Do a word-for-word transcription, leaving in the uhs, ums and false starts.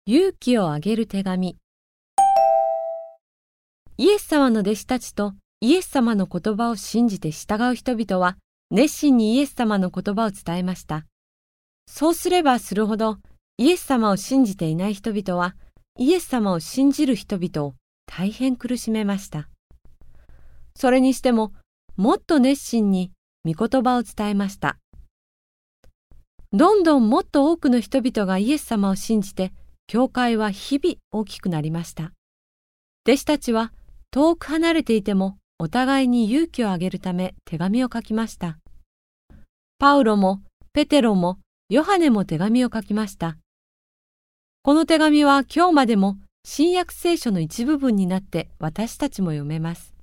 勇気をあげる手紙。イエス様の弟子たちとイエス様の言葉を信じて従う人々は熱心にイエス様の言葉を伝えました。そうすればするほどイエス様を信じていない人々はイエス様を信じる人々を大変苦しめました。それにしてももっと熱心に御言葉を伝えました。どんどんもっと多くの人々がイエス様を信じて教会は日々大きくなりました。弟子たちは遠く離れていてもお互いに勇気をあげるため手紙を書きました。パウロもペテロもヨハネも手紙を書きました。この手紙は今日までも新約聖書の一部分になって私たちも読めます。